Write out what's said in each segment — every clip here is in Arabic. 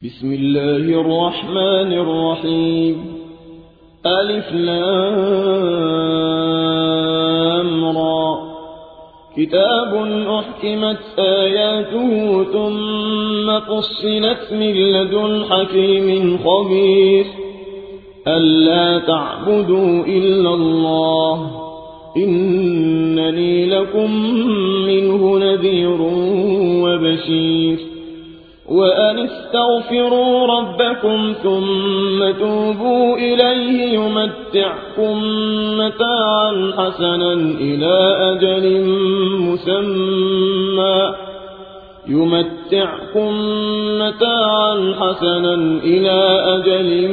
بسم الله الرحمن الرحيم. ألف لام را. كتاب أحكمت آياته ثم فصلت من لدن حكيم خبير ألا تعبدوا إلا الله إنني لكم منه نذير وبشير. وأن استغفروا ربكم ثم توبوا إليه يمتعكم متاعا حسنا إلى أجل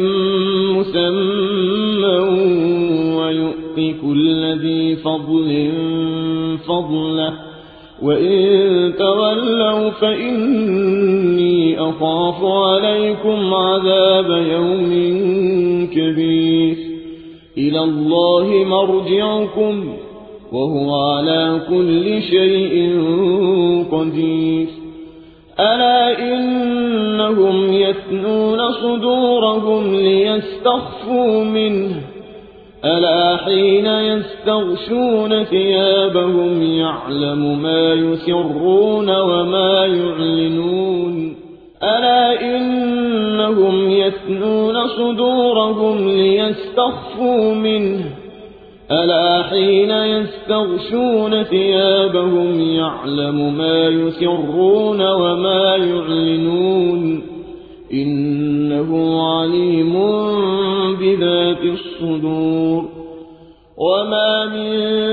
مسمى ويؤتي كل ذي فضل فضله وإن تولوا فإني أخاف عليكم عذاب يوم كبير. إلى الله مرجعكم وهو على كل شيء قدير. ألا إنهم يثنون صدورهم ليستخفوا منه ألا حين يستغشون ثيابهم يعلم ما يسرون وما يعلنون. ألا إنهم يثنون صدورهم ليستخفوا منه ألا حين يستغشون ثيابهم يعلم ما يسرون وما يعلنون إنه عليم بذات الصدور. وما من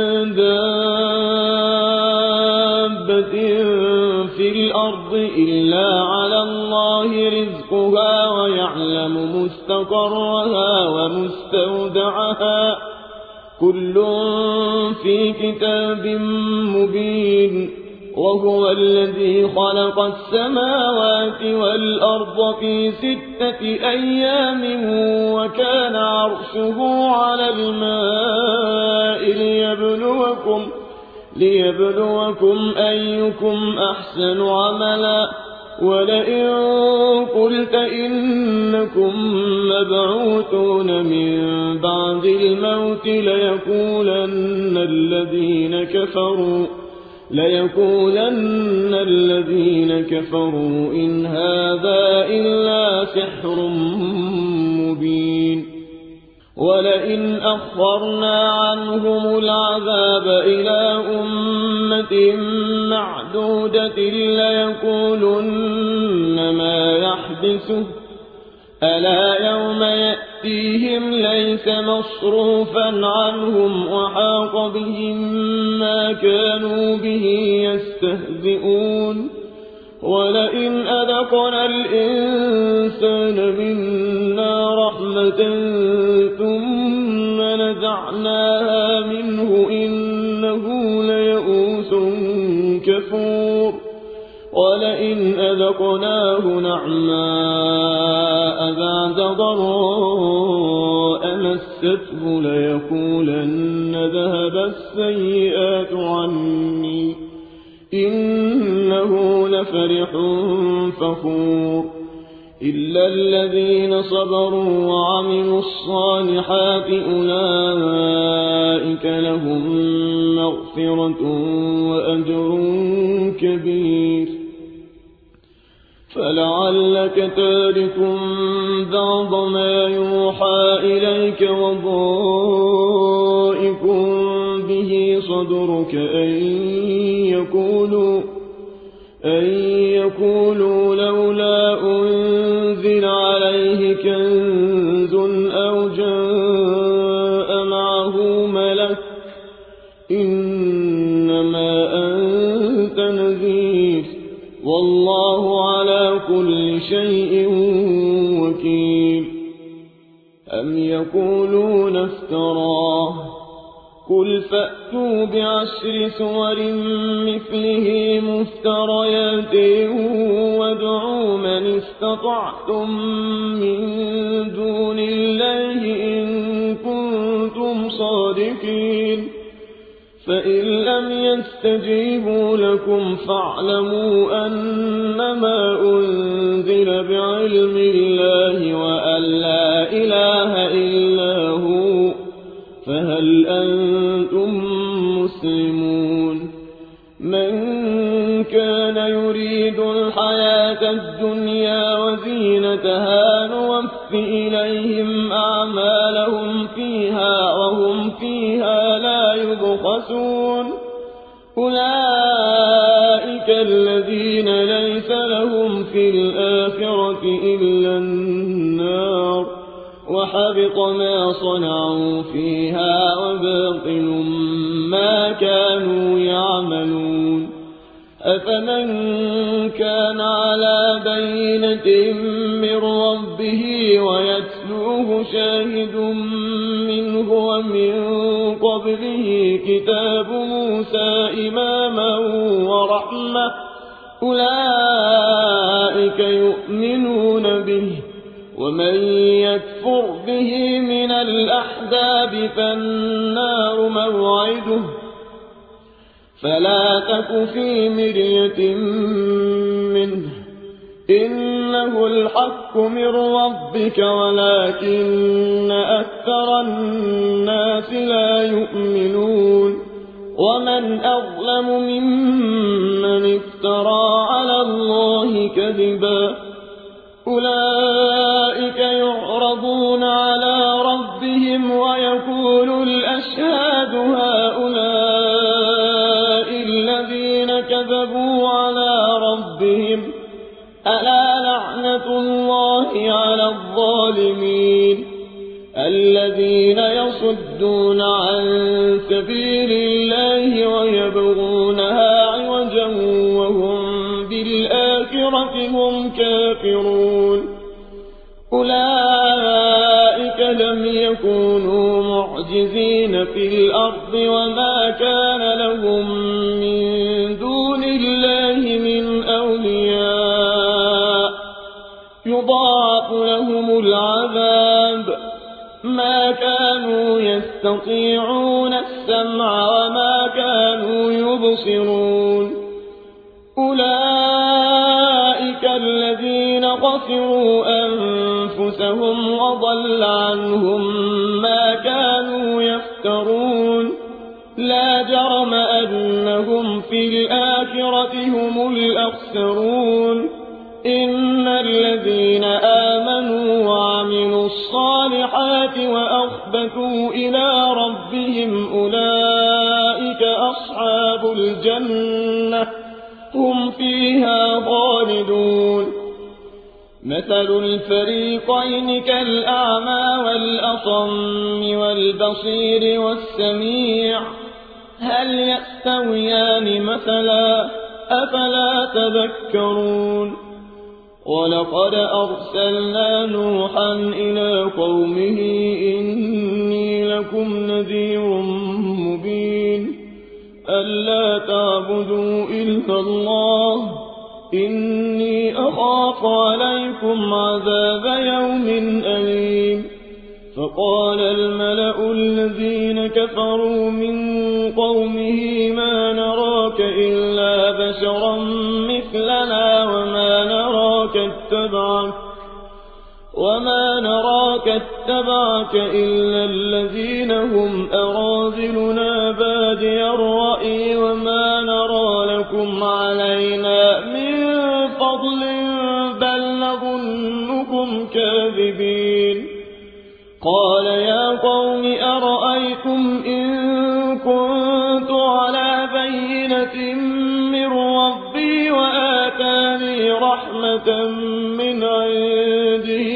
دابة في الأرض إلا على الله رزقها ويعلم مستقرها ومستودعها كل في كتاب مبين. وهو الذي خلق السماوات والأرض في 6 أيام وكان عرشه على الماء ليبلوكم أيكم أحسن عملا. ولئن قلت إنكم مبعوثون من بعد الموت ليقولن الذين كفروا إن هذا إلا سحر مبين. ولئن أخرنا عنهم العذاب إلى أمة معدودة ليقولن ما يحدثه ألا يوم يأتيهم ليس مصروفا عنهم وحاق بهم ما كانوا به يستهزئون. ولئن أذقنا الإنسان منا رحمة ثم نزعناها منه إنه ليئوس كفور. ولئن أذقناه نعماء بعد ضراء مسته ليقولن ذهب السيئات عني إنه لفرح فخور. إلا الذين صبروا وعملوا الصالحات أولئك لهم مغفرة وأجر كبير. فلعلك تارك بعض ما يوحى إليك وضائق به صدرك أن يقولوا لولا أنزل عليه كنز أو جاء معه ملك إنما أنت نذير والله على كل شيء وكيل. أم يقولون افتراه قل فأتوا ب10 سور مثله مفتريات وادعوا من استطعتم من دون الله إن كنتم صادقين. فإن لم يستجيبوا لكم فاعلموا أنما أنزل بعلم الله وأن لا إله إلا هو، فهل أنتم مسلمون؟ من كان يريد الحياة الدنيا وزينتها نوف إليهم أعمالهم فيها وهم فيها لا يبخسون. أولئك الذين ليس لهم في الآخرة إلا النار، وحبط ما صنعوا فيها وباطل ما كانوا يعملون. أفمن كان على بينة من ربه ويتلوه شاهد منه ومن قبله كتاب موسى إماما ورحمة، أولئك يؤمنون به، ومن يكفر به من الأحزاب فالنار موعده، فلا تك في مرية منه، إنه الحق من ربك ولكن أكثر الناس لا يؤمنون. ومن أظلم ممن افترى على الله كذبا، أولئك يعرضون على ربهم ويقول الأشهاد هؤلاء الذين كذبوا على ربهم، ألا لعنة الله على الظالمين الذين يصدون عن سبيل الله ويبغونها عوجا وهم بالآخرة هم كافرون. أولئك لم يكونوا معجزين في الأرض وما كان لهم من دون الله من أولياء، يضاعف لهم العذاب، ما كانوا يستطيعون السمع وما كانوا يبصرون. أولئك الذين خسروا أنفسهم وضل عنهم ما كانوا يفترون. لا جرم أنهم في الآخرة هم الأخسرون. إن الذين آمنوا وعملوا الصالحات وأخبتوا إلى ربهم أولئك أصحاب الجنة هم فيها خالدون. مثل الفريقين كالأعمى والأصم والبصير والسميع، هل يستويان مثلا؟ أفلا تذكرون؟ ولقد أرسلنا نوحا إلى قومه إني لكم نذير مبين ألا تعبدوا إلا الله إني أخاف عليكم عذاب يوم أليم. فقال الملأ الذين كفروا من قومه ما نراك إلا بشرا مثلنا وما نراك اتبعك إلا الذين هم أراذلنا بادي الرأي وما نرى لكم علينا من فضل بل نظنكم كاذبين. قال يا قوم أرأيتم إن كنت على بينة من ربي وآتاني رحمة من عنده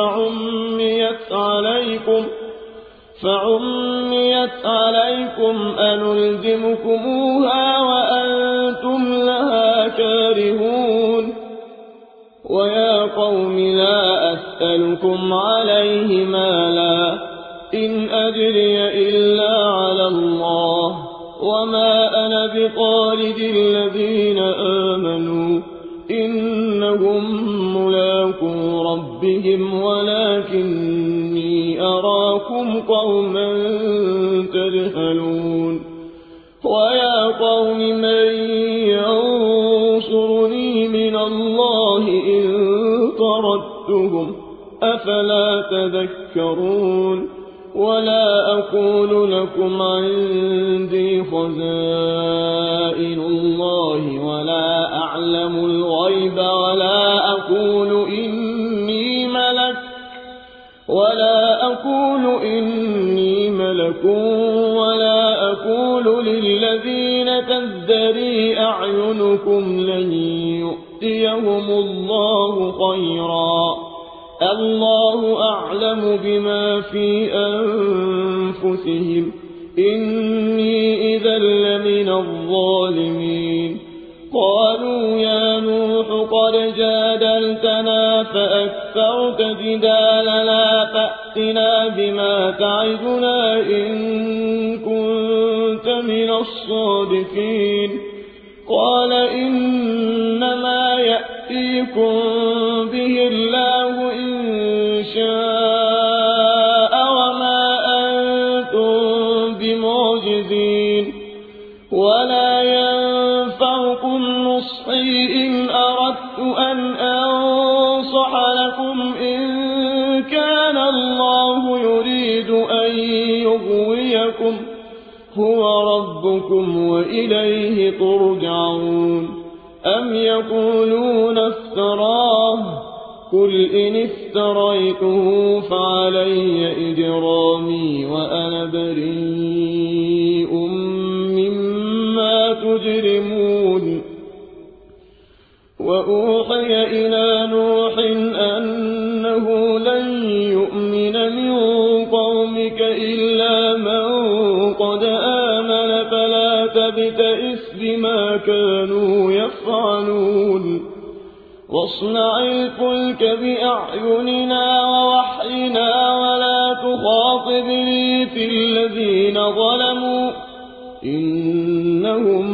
فعميت عليكم أنلزمكموها وأنتم لها كارهون. ويا قوم لا أسألكم عليه مالا إن أجري إلا على الله وما أنا بطارد الذين آمنوا إنهم ملاقو ربهم ولكني أراكم قوما تجهلون. من ينصرني من الله إن طردتهم أفلا تذكرون ولا أقول لكم عندي خزائن الله ولا أعلم الغيب ولا أقول إني ملك ولا أقول للذين تزدري أعينكم لن يؤتيهم الله خيرا الله أعلم بما في أنفسهم إني إذا لمن الظالمين قالوا يا نوح قد جادلتنا فأكثرت جدالنا فأتنا بما تعدنا إن كنت من الصادقين قال إنما يأتيكم به الله إن شاء وما أنتم بمعجزين ولا ينفعكم نصحي إن أردت أن أنصح لكم إن كان الله يريد أن يغويكم هو ربكم وإليه ترجعون أم يقولون افتراه قل إن افتريته فعلي إجرامي وأنا بريء مما تجرمون وأوحي إلى نوح أنه لن يؤمن من قومك إلا من قد آمن فلا تبتئس بما كانوا يفعلون واصنع الفلك بأعيننا ووحينا ولا تخاطبني في الذين ظلموا إنهم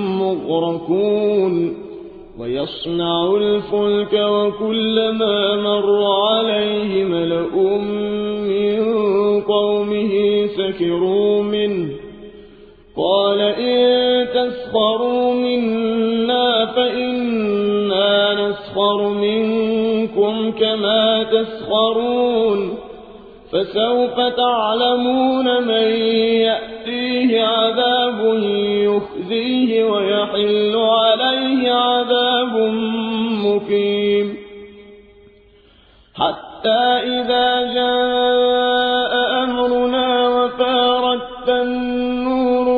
مغرقون ويصنع الفلك وكلما مر عليه ملأ من قومه سكروا منه قال إن تسخروا منا فإنا نسخر منكم كما تسخرون فسوف تعلمون من يأتيه عذاب يخزيه ويحل عليه عذاب مقيم حتى إذا جاء أمرنا وفارت النور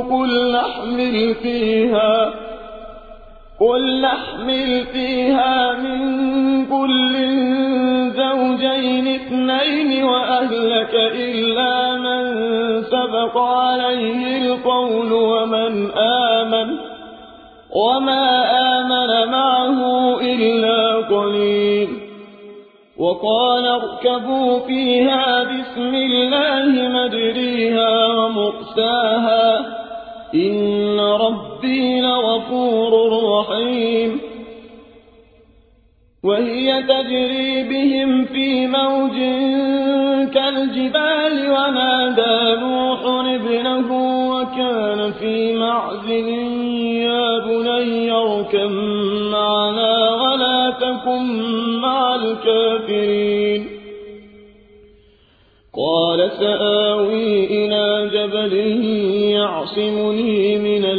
قل نحمل فيها من كل زوجين اثنين وأهلك إلا من سبق عليه القول وما آمن معه إلا قليل وقال اركبوا فيها بسم الله مجريها ومرساها إن ربي لغفور رحيم وهي تجري بهم في موج كالجبال ونادى نوح ابنه وكان في معزل يا بني اركب معنا ولا تكن مع الكافرين قال سآوي إلى جبل يعصمني من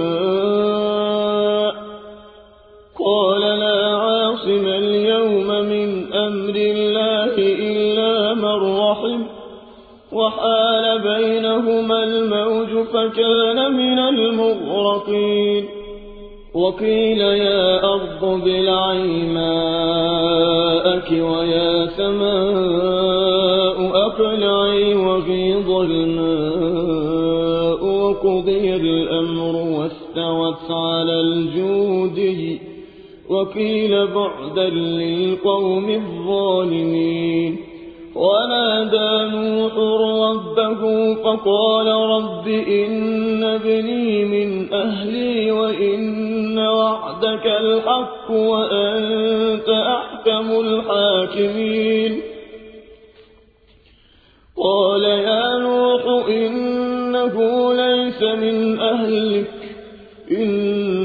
الماء قال لا عاصم اليوم من أمر الله إلا من رحم وحال بينهما الموج فكان من المغرقين وقيل يا أرض ابلعي ماءك ويا سماء أقلعي وغيض الماء وقضي الأمر واستوت على الجودي وقيل بعدا للقوم الظالمين ونادى نوح ربه فقال رب إن ابني من أهلي وإن وعدك الحق وأنت أحكم الحاكمين قال يا نوح إنه ليس من أهلك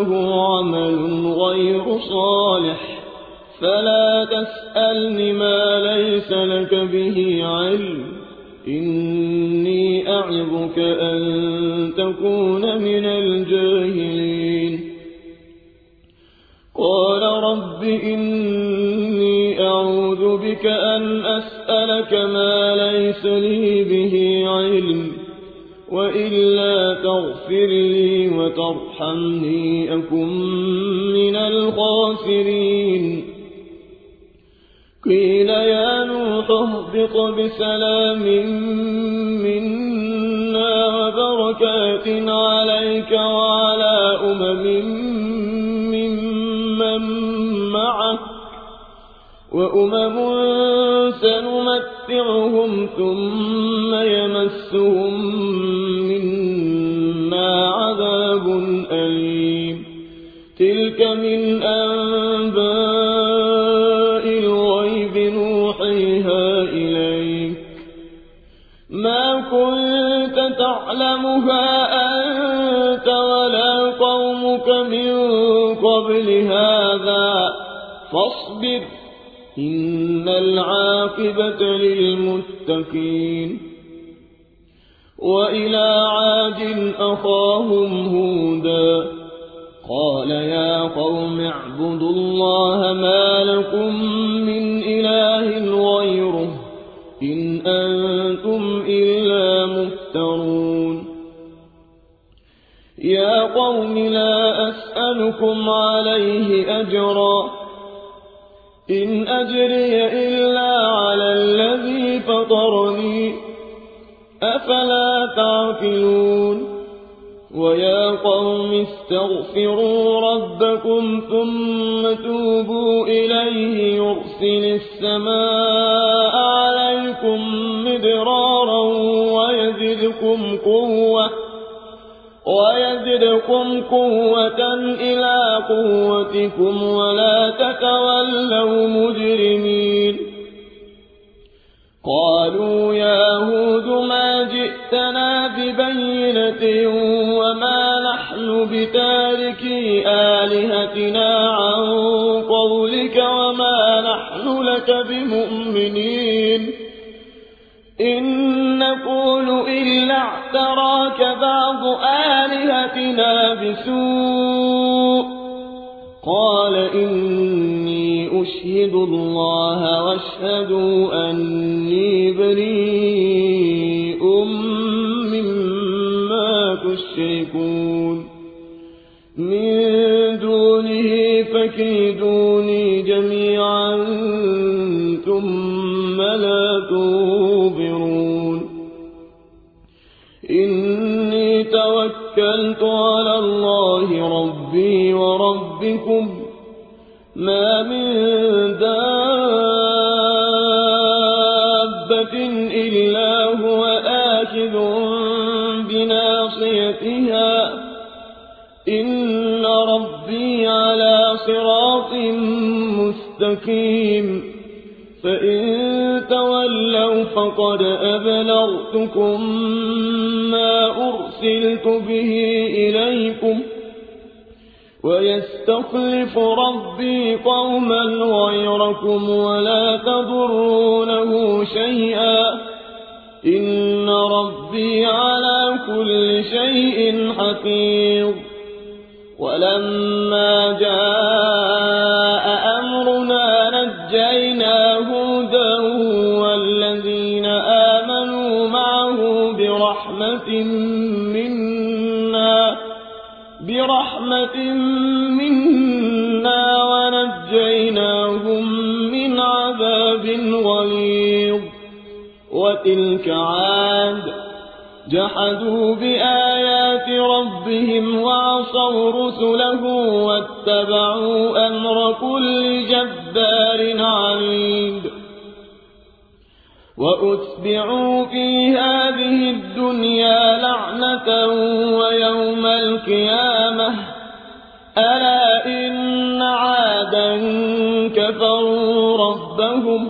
له عمل غير صالح فلا تسألني ما ليس لك به علم إني أعظك أن تكون من الجاهلين قال رب إني أعوذ بك أن أسألك ما ليس لي به علم وإلا تغفر لي وترحمني أكن من الخاسرين قيل يا نوح اهبط بسلام منا وبركات عليك وعلى ممن معك وأمم سنمتعهم ثم يمسهم منا عذاب أليم تلك من أنباء الغيب نوحيها إليك ما كنت تعلمها أنت ولا قومك من قبل هذا فاصبر إن العاقبة للمتقين وإلى عاد أخاهم هودا قال يا قوم اعبدوا الله ما لكم من إله غيره إن أنتم إلا مفترون يا قوم لا أسألكم عليه أجرا إن أجري إلا على الذي فطرني أفلا تعقلون ويا قوم استغفروا ربكم ثم توبوا إليه يرسل السماء عليكم مدرارا ويزدكم قوة إلى قوتكم ولا تتولوا مجرمين قالوا يا هود ما جئتنا ببينة وما نحن بتاركي آلهتنا عن قولك وما نحن لك بمؤمنين إن نقول إلا اعتراك بعض آلهتنا بسوء قال إني أشهد الله واشهدوا أني بريء مما تشركون من دونه فكيدوني جميعا ثم لا تنظرون إني توكلت على الله ربي وربكم ما من دابة إلا هو آخذ بناصيتها إن ربي على صراط مستقيم فإن تولوا فقد أبلغتكم ما أرسلت به إليكم ويستخلف ربي قوما غيركم ولا تضرونه شيئا إن ربي على كل شيء حفيظ ولما جاء أمرنا نجينا هودا والذين آمنوا معه برحمة منا ونجيناهم من عذاب غليظ وتلك عاد جحدوا بآيات ربهم وعصوا رسله واتبعوا أمر كل جبار عنيد وأتبعوا في هذه الدنيا لعنة ويوم القيامة ألا إن عادا كفروا ربهم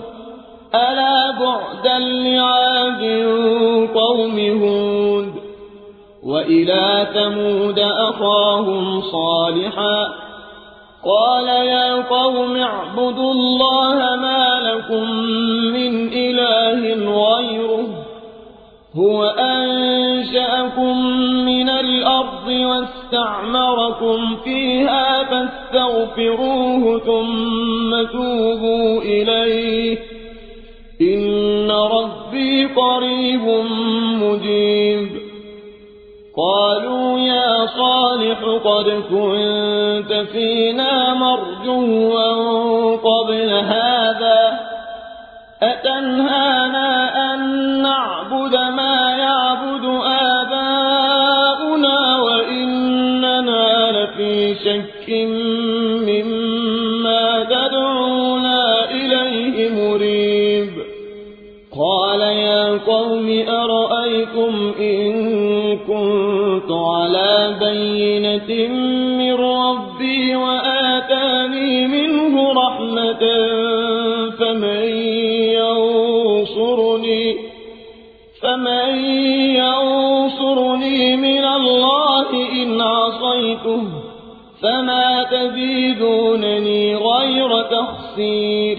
ألا بعدا لعاد قوم هود وإلى ثمود أخاهم صالحا قال يا قوم اعبدوا الله ما لكم من إله غيره هو أنشأكم من الأرض واستعمركم فيها فاستغفروه ثم توبوا إليه إن ربي قريب مجيب قالوا يا صالح قد كنت فينا مرجوا قبل هذا أتنهانا أن نعبد ما يعبد آباؤنا وإننا لفي شك مما تدعونا إليه مريب قال يا قوم أرأيتم إن كنت على بينة من ربي وآتاني منه رحمة فمن ينصرني من الله إن عصيته فما تزيدونني غير تخسير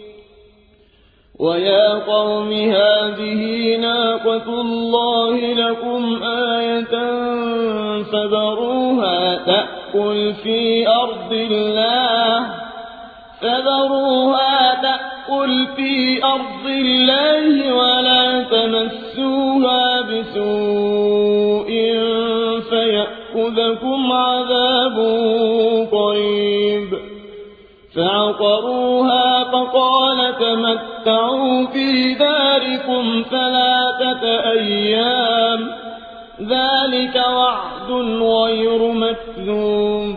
ويا قوم هذه ناقة الله لكم آية فذروها تأكل في أرض الله ولا تمسوها بسوء فيأخذكم عذاب قريب فعقروها فقال تمتعوا في داركم 3 أيام ذلك وعد غير مكذوب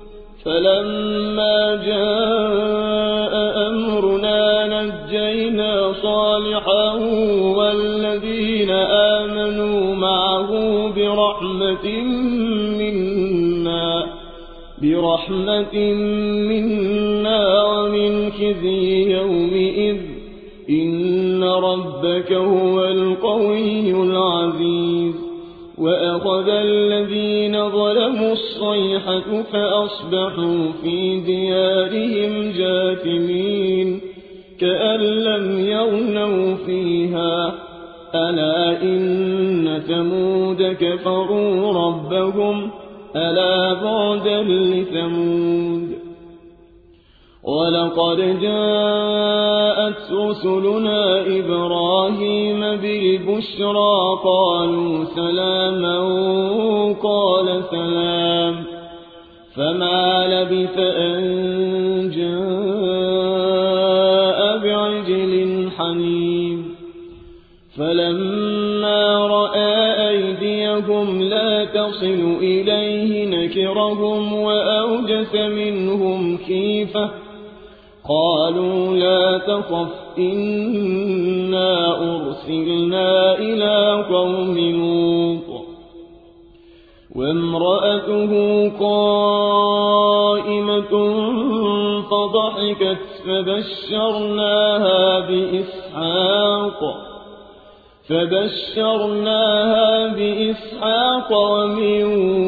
فلما جاء أمرنا نجينا صالحا والذين آمنوا معه برحمة منا ومن خزي يومئذ إن ربك هو القوي العزيز وأخذ الذين ظلموا الصيحة فأصبحوا في ديارهم جاثمين كأن لم يغنوا فيها ألا إن ثمود كفروا ربهم ألا بعدا لثمود ولقد جاءت رسلنا إبراهيم بالبشرى قالوا سلاما قال سلام فما لبث أن جاء بعجل حنيذ فلما رأى أيديهم لا تصل إليه نكرهم وأوجس منهم خيفة قالوا لا تخف إنا أرسلنا إلى قوم لوط وامرأته قائمة فضحكت فبشرناها بإسحاق ومن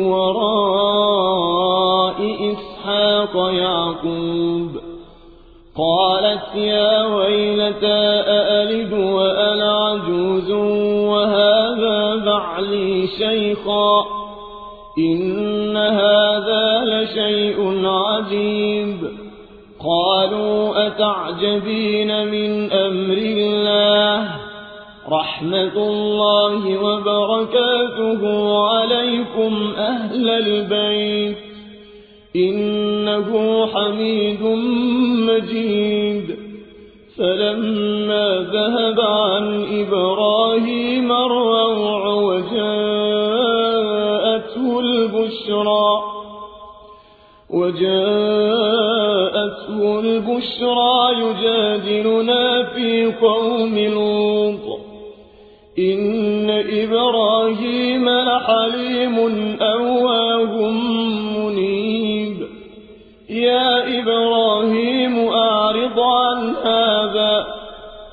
وراء إسحاق يعقوب قالت يا ويلتى أألد وأنا عجوز وهذا بعلي شيخا إن هذا لشيء عجيب قالوا أتعجبين من أمر الله رحمة الله وبركاته عليكم أهل البيت إنه حميد مجيد فلما ذهب عن إبراهيم الروع وجاءته البشرى يجادلنا في قوم لوط إن إبراهيم لحليم أواه منيب يا إبراهيم أعرض عن هذا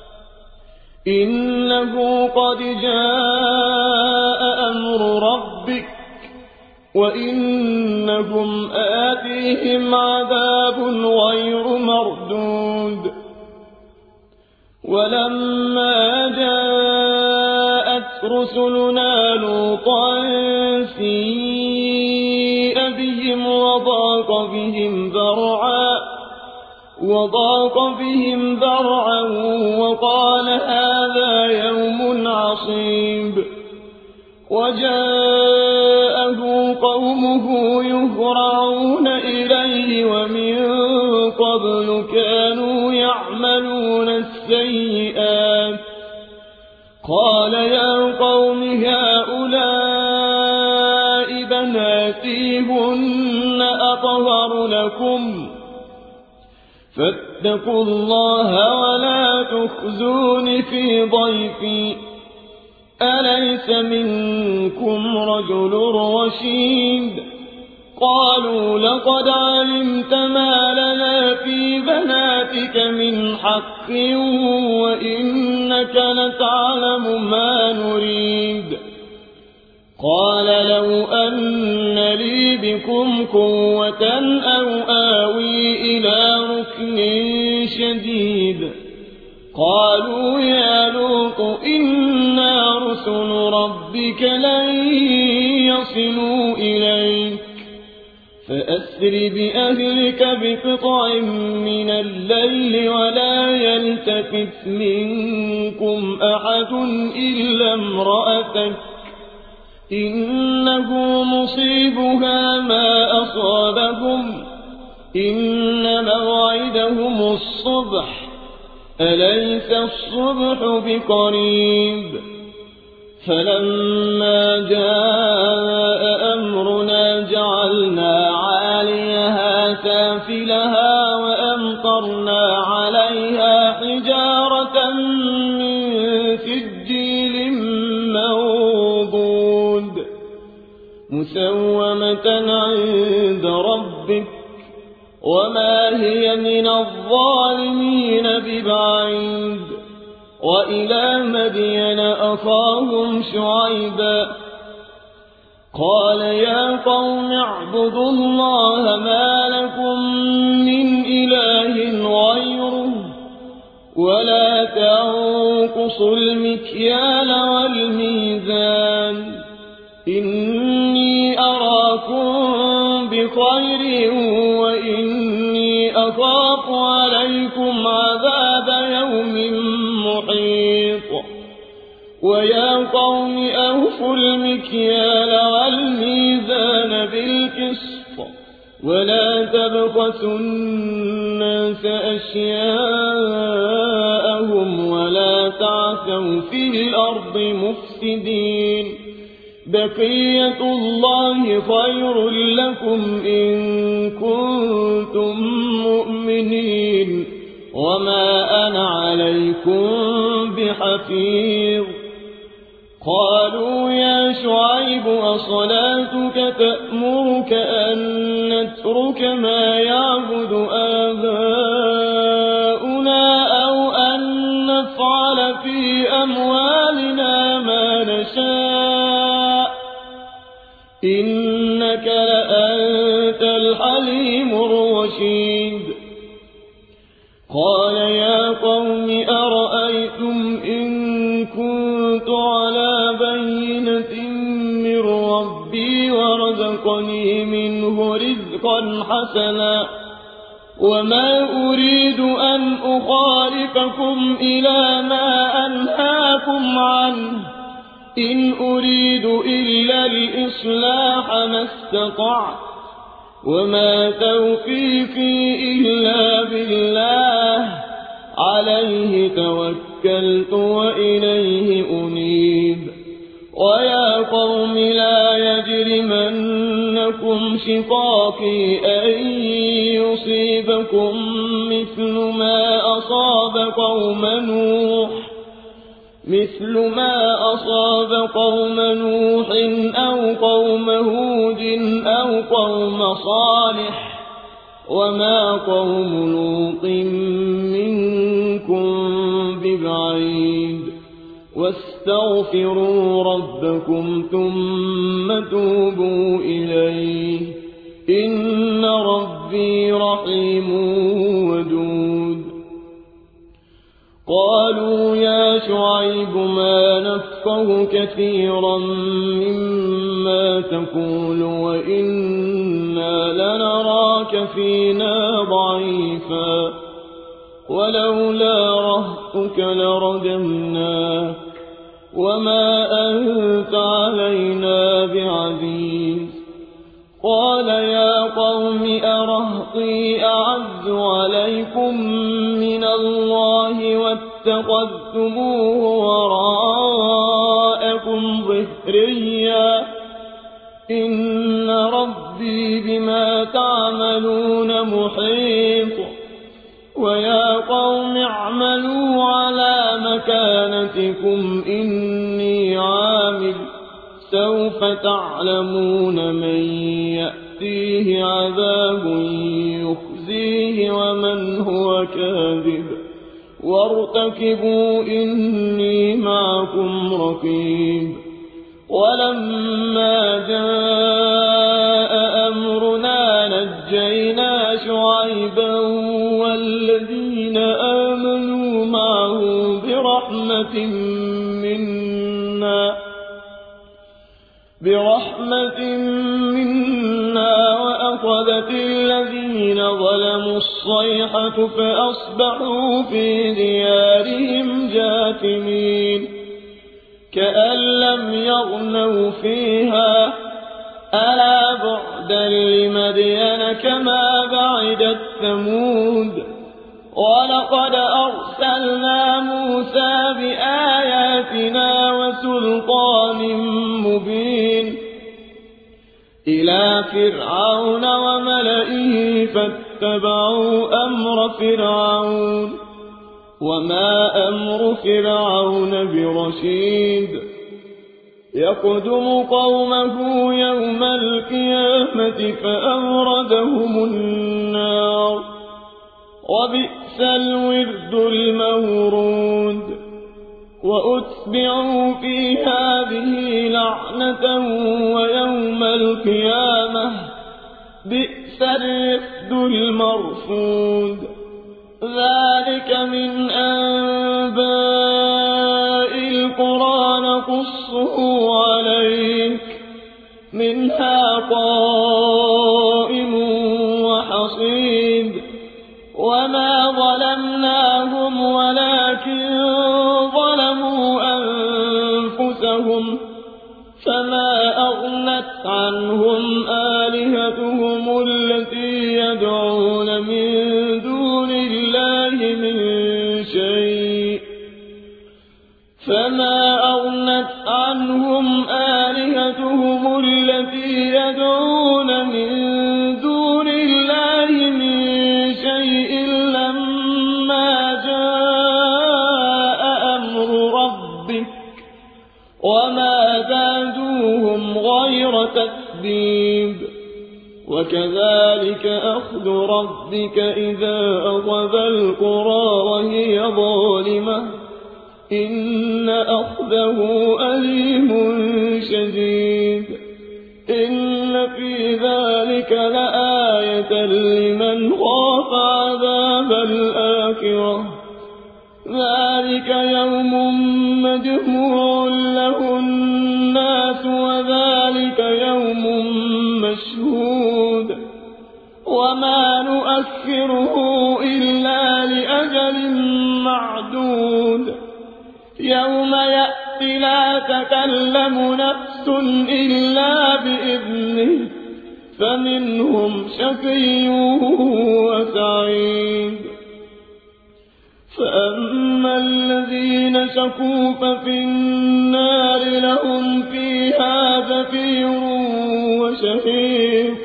إنه قد جاء أمر ربك وإنهم آتيهم عذاب غير مردود ولما جاءت رسلنا لوطا سيء بهم وضاق بهم ذرعا وقال هذا يوم عصيب وجاءه قومه يهرعون إليه ومن قبل كانوا يعملون السيئات قال يا قوم هؤلاء بناتي هن أطهر لكم فاتقوا الله ولا تخزون في ضيفي أليس منكم رجل رشيد قالوا لقد علمت ما لنا في بناتك من حق وإنك لتعلم ما نريد قال لو أن لي بكم قوة أو آوي إلى ركن شديد قالوا يا لوط إنا رسل ربك لن يصلوا إليك فأسر بأهلك بقطع من الليل ولا يلتفت منكم أحد إلا امرأتك إنه مصيبها ما أصابهم إن موعدهم الصبح أليس الصبح بقريب فلما جاء أمرنا جعلنا عاليها سافلها وأمطرنا عليها حجارة من سجيل منضود مسومة عند ربك وما هي من الظالمين ببعيد وإلى مدين أخاهم شعيبا قال يا قوم اعبدوا الله ما لكم من إله غيره ولا تنقصوا المكيال والميزان إني أراكم بخير وإني أخاف عليكم عذاب يوم محيط ويا قوم أوفوا المكيال والميزان بالقسط ولا تبخسوا الناس أشياءهم ولا تعثوا في الأرض مفسدين بقية الله خير لكم إن كنتم مؤمنين وما أنا عليكم بحفيظ قالوا يا شعيب أصلاتك تأمرك أن نترك ما يعبد آباؤنا أو أن نفعل في أموالنا ما نشاء إنك لأنت الحليم الرشيد قال يا قوم أرأيتم إن كنت على بينة من ربي ورزقني منه رزقا حسنا وما أريد أن أخالفكم إلى ما أنهاكم عنه إن أريد إلا الإصلاح ما استطعت وما توفيقي إلا بالله عليه توكلت وإليه أنيب ويا قوم لا يجرمنكم شقاقي أن يصيبكم مثل ما أصاب قوم نوح أو قوم هود أو قوم صالح وما قوم لوط منكم ببعيد واستغفروا ربكم ثم توبوا إليه إن ربي رحيم ودود قالوا يا شعيب ما نفقه كثيرا مما تقول وإنا لنراك فينا ضعيفا ولولا رهطك لرجمناك وما أنت علينا بعزيز قال يا قوم أرهطي أعز عليكم من الله واتخذتموه وراءكم ظهريا إن ربي بما تعملون محيط ويا قوم اعملوا على مكانتكم إني عامل سوف تعلمون من يأتيه عذاب يخزيه ومن هو كاذب وارتكبوا إني معكم رقيب ولما جاء أمرنا نجينا شعيبا والذين آمنوا معه برحمة منا وأخذت الذين ظلموا الصيحة فأصبحوا في ديارهم جاثمين كأن لم يغنوا فيها ألا بعدا لمدين كما بعدت ثمود ولقد أرسلنا موسى بآياتنا وسلطان مبين إلى فرعون وملئه فاتبعوا أمر فرعون وما أمر فرعون برشيد يقدم قومه يوم القيامة فأوردهم النار وبئس الورد المورود وأتبعوا في هذه لعنة ويوم القيامة بئس الرفد المرفود ذلك من أنباء القرى نقصه عليك منها قائم وحصيد وما ظلمناهم ولكن ظلموا أنفسهم فما أغنت عنهم آلهتهم التي يدعون من دون الله من شيء لما جاء أمر ربك وما زادوهم غير تتبيب وكذلك أخذ ربك إذا أخذ القرى وهي ظالمة إن أخذه أليم شديد إن في ذلك لآية لمن خاف عذاب الآخرة ذلك يوم مجموع له الناس وذلك يوم مشهود وما نؤخره إلا لأجل معدود يوم يأتي لا تكلم نفس إلا بإذنه فمنهم شقي وسعيد فأما الذين شقوا ففي النار لهم فيها زفير وشهيق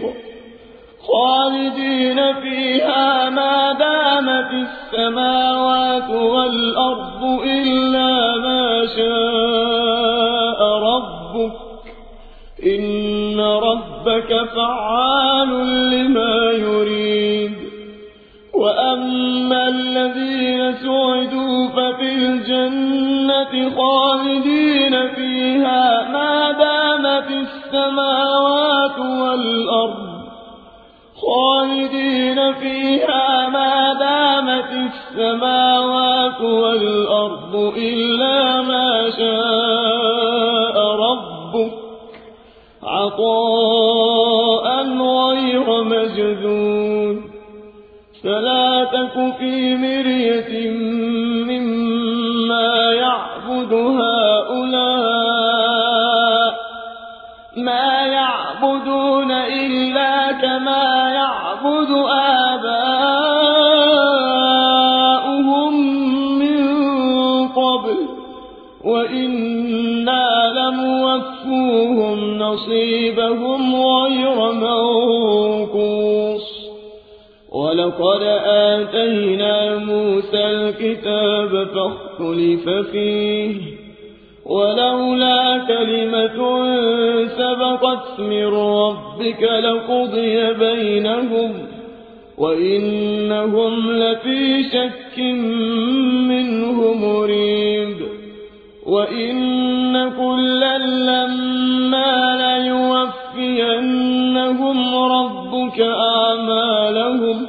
خالدين فيها ما دامت السماوات والأرض إلا ما شاء ربك إن ربك فعال لما يريد وأما الذين سعدوا ففي الجنة خالدين فيها ما دامت السماوات والأرض إلا ما شاء ربك عطاء غير مجذوذ فلا تك في مرية مما يعبد هؤلاء ما يعبدون إلا كما يعبد آباؤهم من قبل وإنا لموفوهم نصيبهم غير منقوص ولقد آتينا موسى الكتاب فاختلف فيه ولولا كلمة سبقت من ربك لقضي بينهم وإنهم لفي شك منه مريب وإن كلا لما ليوفينهم ربك أعمالهم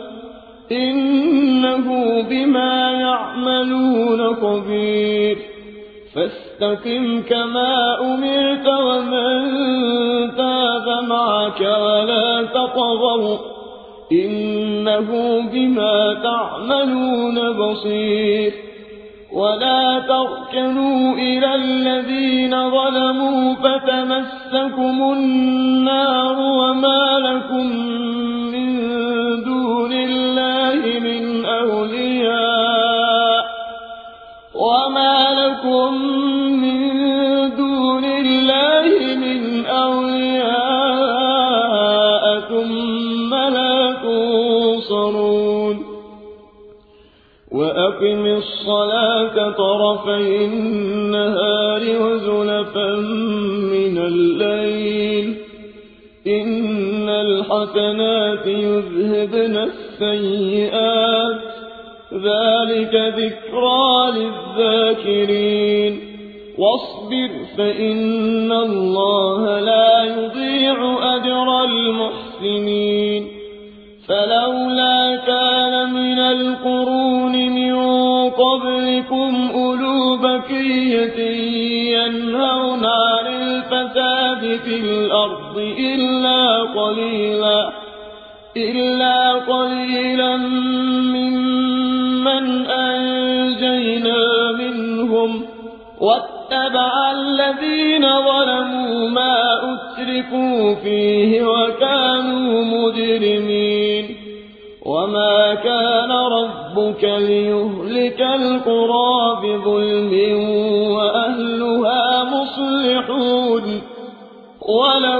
إنه بما يعملون خبير فاستقم كما أمرت ومن تاب معك ولا تطغوا إنه بما تعملون بصير ولا تركنوا إلى الذين ظلموا فتمسكم النار وما لكم من دون الله من أولياء ثم لا تنصرون وأقم الصلاة طرفي النهار وزلفا من الليل إن الحسنات يذهبن السيئات ذلك ذكرى للذاكرين واصبر فإن الله لا يضيع أجر المحسنين فلولا كان من القرون من قبلكم أولو بقية ينهون عن الفساد في الأرض إلا قليلا ممن أنجينا منهم واتبع الذين ظلموا ما أتركوا فيه وكانوا مجرمين وما كان ربك ليهلك القرى بظلم وأهلها مصلحون ولو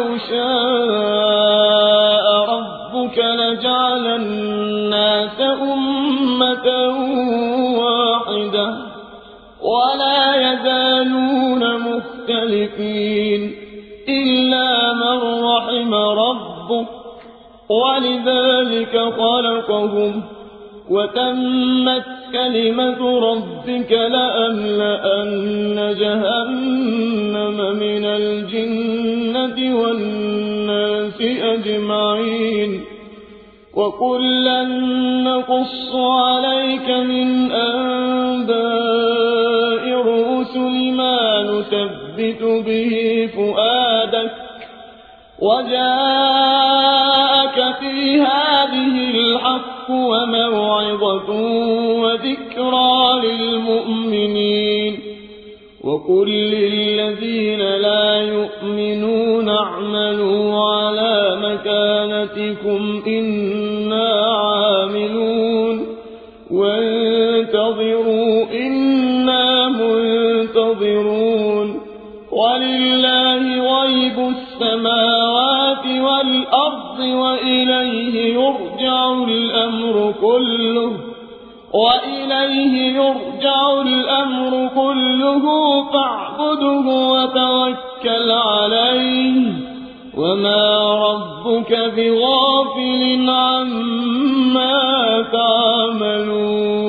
شاء ربك لجعل الناس أمة واحدة ولا يزالون مختلفين إلا من رحم ربك ولذلك خلقهم وتمت كلمة ربك لأملأن جهنم من الجنة والناس أجمعين وكلا نقص عليك من أنباء الرسل ما نثبت به فؤادك وجاءك في هذه الحق وموعظة وذكرى للمؤمنين وقل للذين لا يؤمنون اعملوا على مكانتكم إنا عاملون وانتظروا إنا منتظرون ولله غيب السماوات والأرض وإليه يرجع الأمر كله فاعبده وتوكل عليه وما ربك بغافل عما تعملون